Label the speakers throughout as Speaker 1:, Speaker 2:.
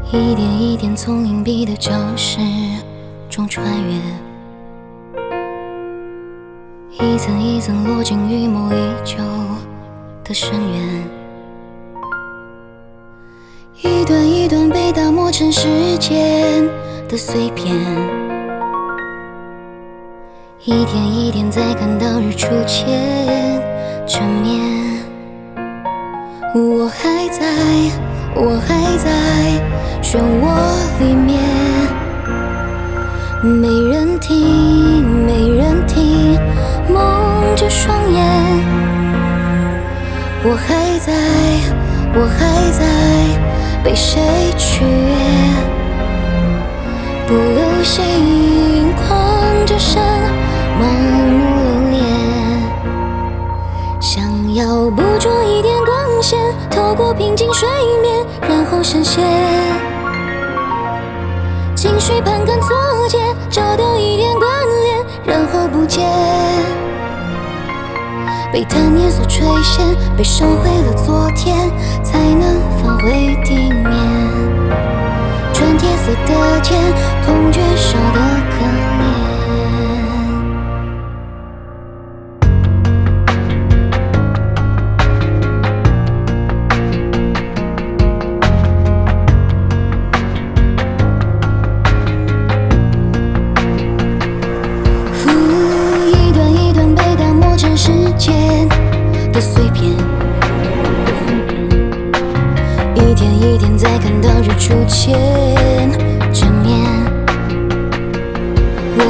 Speaker 1: 一点一点从隐蔽的教室中穿越，一层一层落进预谋已久的深渊，一段一段被打磨成时间的碎片，一点一点在看到日出前正面。我还在漩涡里面，没人听，蒙着双眼。我还在被谁取悦，不留心狂着身，盲目留恋，想要捕捉一点光线，透过平静水面，然后深陷，情绪盘根错节，找到一点关联，然后不见，被贪念所垂涎，被烧毁了昨天，才能返回地面。转铁色的剑，痛觉少得可怜。一段一段被打磨成时间的碎片，一点一点在看到日出前正面。我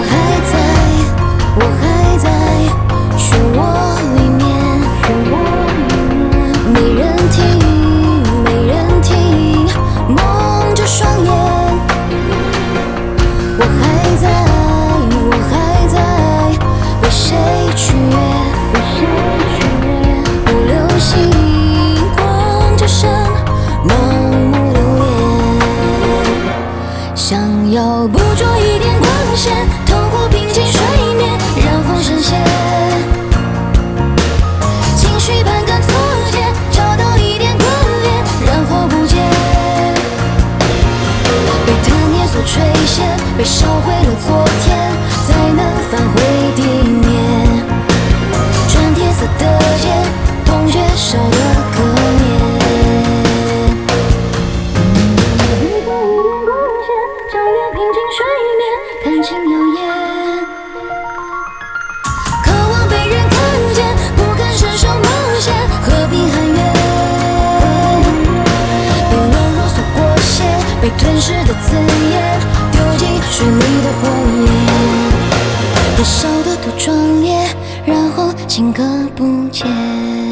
Speaker 1: 还在漩涡里面，没人听，蒙着双眼。我还在被谁取悦，不留心光着身，盲目留恋，想要捕捉一点光线，透过平静水面，然后深陷，情绪盘根错节，找到一点关联，然后不见，被贪念所垂涎，被烧毁了昨天，才能返回地面。转铁色的剑，痛觉少得可怜。照亮平静水面，看清谣言，渴望被人看见，不敢伸手冒险，和平喊冤，被软弱所裹挟，被吞噬的字眼，丢进水里的火焰，燃烧得多壮烈，然后顷刻不见。